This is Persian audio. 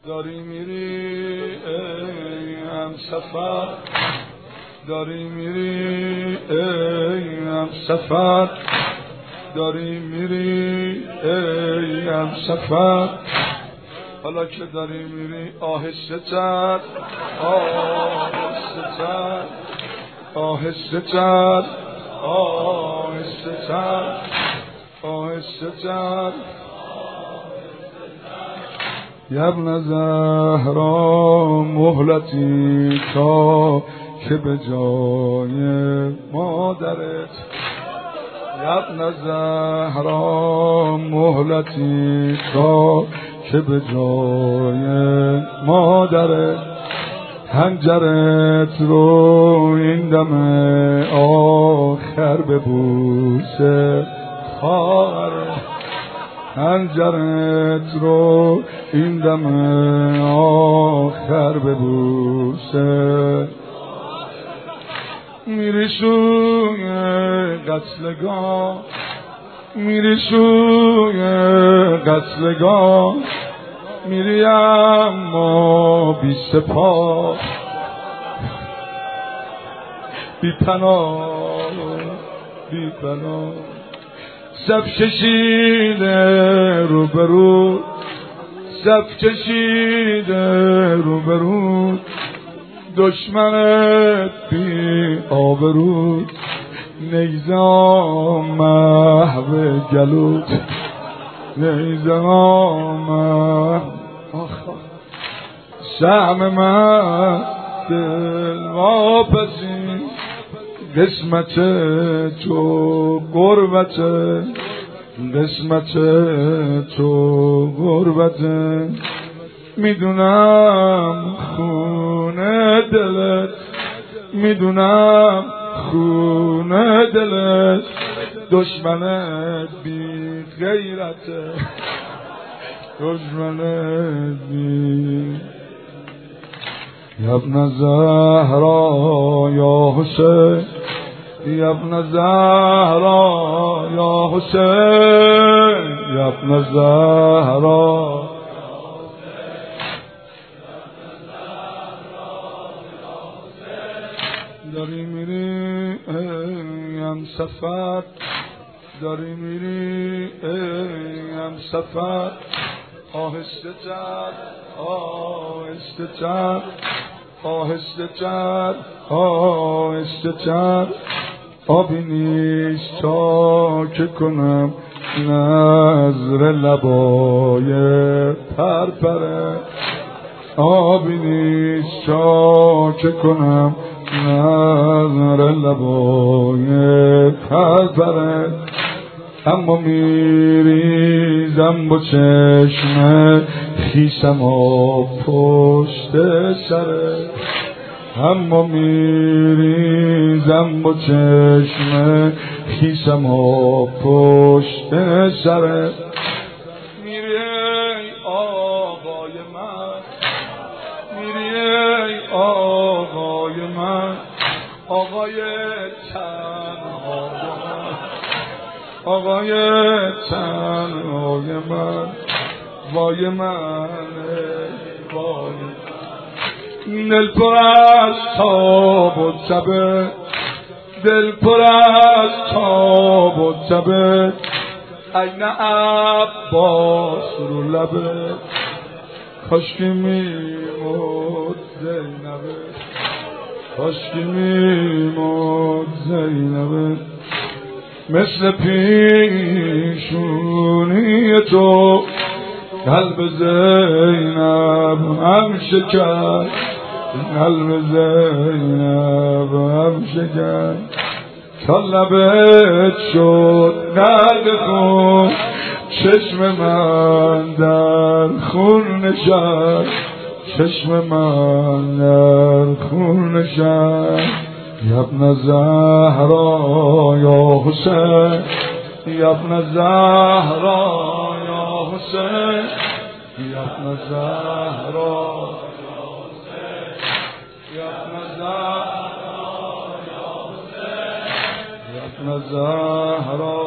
داری میری ای همسفر، داری میری ای همسفر، داری میری ای همسفر. حالا که داری میری آهسته تر، آهسته تر، آهسته تر، آهسته تر، آهسته تر. ابن زهرا مهلتی تا که به جای مادرت، ابن زهرا مهلتی تا که به جای مادرت، حنجرت رو این دم آخر به بوسه خواهرت، حنجرت رو این دم آخر به بوسه. میری سوی قتلگاه، میری سوی قتلگاه، میری اما بی سپاه، بی پناه، بی پناه. صف کشیده روبرو، صف کشیده روبرو، دشمنت بی آبرو، نیزه محو گلوت، نیزه محو سهم من دل واپسی، قسمت تو غربت، قسمت تو غربت. میدونم خونه دلت، میدونم خونه دلت، دشمنت بی غیرته، دشمنت بی. یا ابن زهرا یا حسین، یا ابن زهرا یا حسین، یا ابن زهرا. داری میری ای همسفر، داری میری ای همسفر، آهسته تر، آهسته تر، آهسته تر، آهسته تر. آبی نیست تا که کنم نظر لبای پرپره، آبی نیست تا که کنم نظر لبای پرپره. اما میریزم با چشم خیسم و پشت سره، اما میریزم با چشم خیسم و پشت سره. میری ای آقای من، میری ای آقای من، آقای تنهای من، آقای تنهای من، وای من، وای من. دل پر از تاب و تبه، دل پر از تاب و تبه، عین عباس رو لبه، کاشکی میمود زینبه، کاشکی میمود زینبه. مثل پیشونی تو قلب زینب هم شکر، قلب زینب هم شکر. تا لبت شد غرق خون، چشم من در خون نشست، چشم من در خون نشست. یا ابن زهرا یا حسین، یا ابن زهرا یا حسین، یا ابن زهرا یا حسین، یا ابن زهرا یا حسین، یا ابن زهرا.